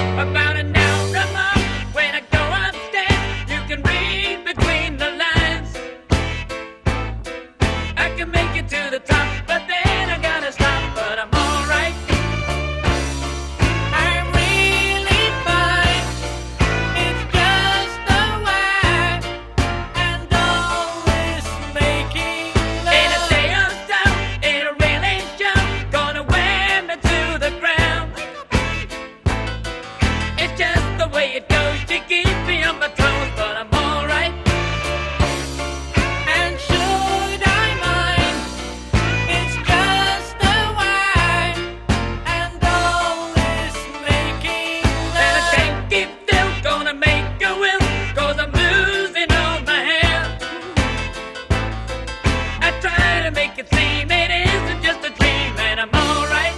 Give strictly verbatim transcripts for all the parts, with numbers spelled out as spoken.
About an hour a month, when I go upstairs, you can read between the lines. I can make it to the top, but then I gotta stop, but I'm alright. I'm really fine. It's just the way, and always making love. In a day or so, it'll really show, gonna wear me to the ground. It's just the way it goes, she keeps me on my toes, but I'm alright. And should I mind? It's just the way, and always making love. And I can't keep still, gonna make a will, cause I'm losing all my hair. I try to make it seem it isn't just a dream, and I'm alright.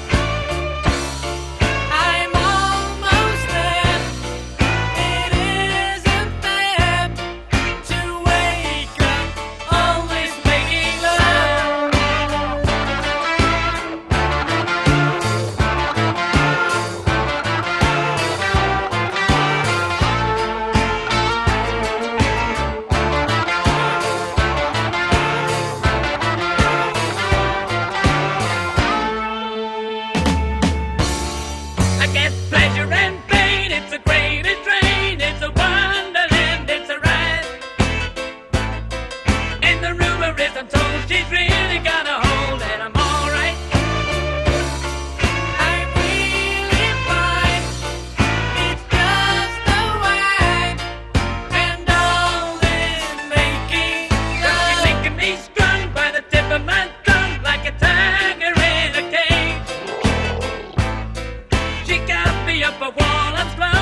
I'm almost there. It isn't fair to wake up always making love. I get pleasure and pain, it's a greater train, it's a wonderland, it's a ride. And the rumor is I'm told she's really got a hold, and I'm alright. I'm really fine, it's just the way, and always making love. She's making me strung by the tip of my tongue, like a tiger in a cage. She got me up a wall, I'm slow.